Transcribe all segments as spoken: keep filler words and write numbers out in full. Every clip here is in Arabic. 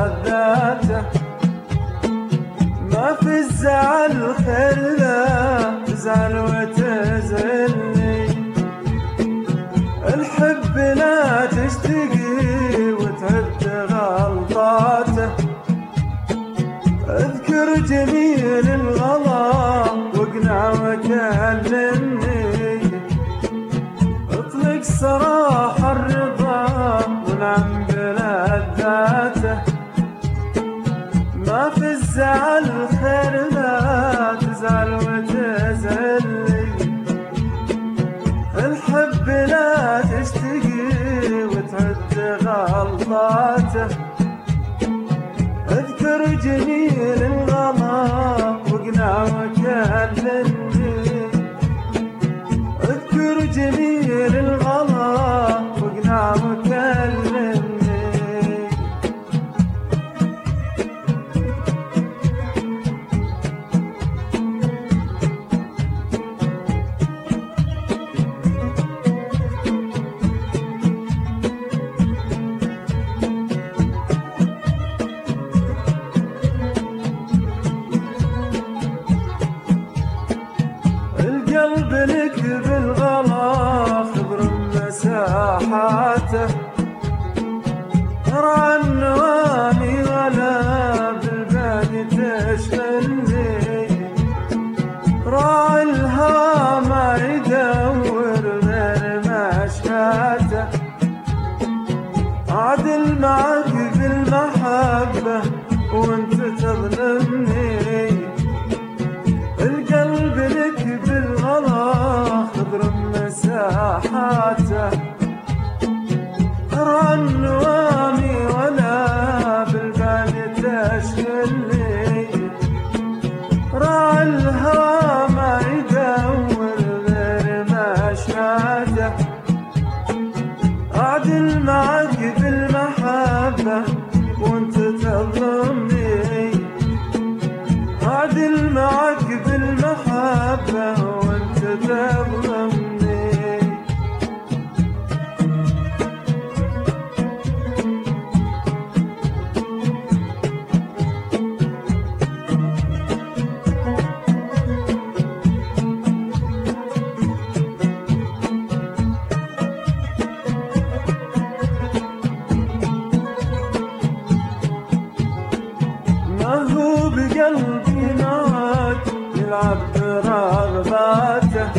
ملذاته، ما في الزعل خير لا تزعل وتزعلني، الحب لا تشتقي وتعد غلطاته، اذكر جميل الغلا واقنع وكلمني، اطلق سراح الرضا ونعم بلذاته، ما في الزعل خير لا تزعل وتزعلني، الحب لا تشتقي وتعد غلطاته، اذكر جميل الغلا واقنع وكلمني، اذكر جميل الغلا واقنع وكلمني. القلب لك بالغلا خضر مساحاته، ترى النوامي ولا بالبادي تشغلني، راعي الهوى ما يدور غير مشاته، عدل معك بالمحبة وانت تظلمني، القلب لك بالغلا خضر مساحاته، ترى النوامي ولا بالبال تشغلني، راعي الهوى ما يدور غير مشاته، أعدل معك بالمحبة وانت تظلمني، أعدل معك بالمحبة وانت تظلمني. ما هو بقلبي معك يلعب برغباته،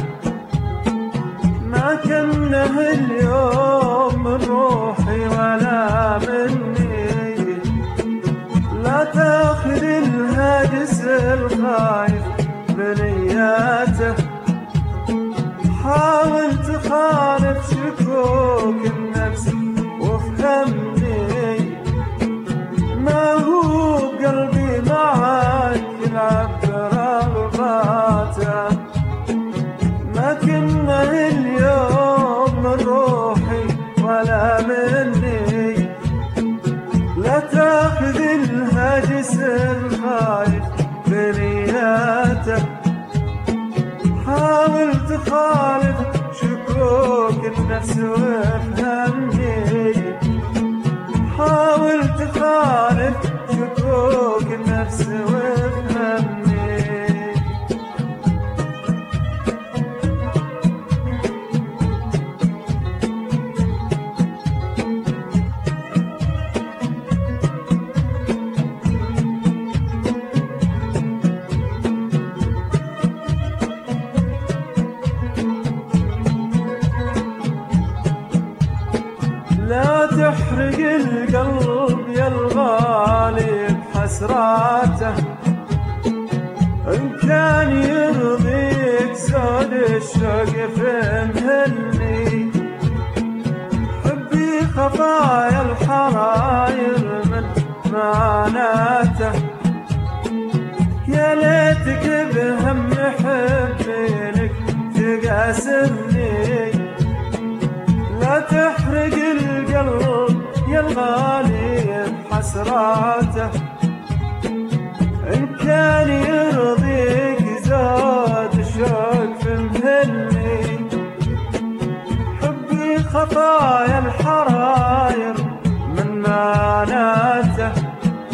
ما كنه اليوم من روحي ولا مني، لا تاخذ الهاجس الخايف بنياته، حاول تخالف شكوك النفس وافهمني، ما هو قلبي معك يلعب برغباته، ما كنا اليوم من روحي ولا مني، لا تاخذ الهاجس الخايف بنياته، حاول تخالف شكوك النفس وافهمني، حاول تخالف شكوك النفس وافهمني. لا تحرق القلب يا الغالي بحسراته، إن كان يرضيك زود الشوق فهمني، حبي خفايا الحراير من معاناته، يا ليتك بهم حبي لك تقاسمني، لا تحرق القلب يا الغالي بحسراته، إن كان يرضيك زاد الشوق فمهني، حبي خطايا الحراير من معناته،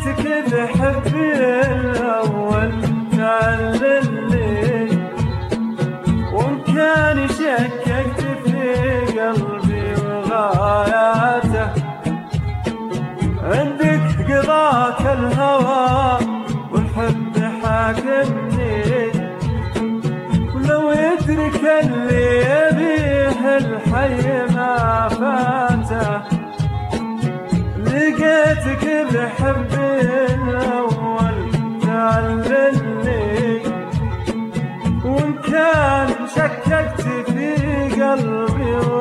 لقيتك بحبي الأول تعللي، وإن كان شككت في قلبي وغاياته، عندك قضاك الهوى والحب حاكمني، ولو يدرك اللي يبيه الحي ما فاته. لقيتك بحبي الأول تعللي، وإن كان شككت في قلبي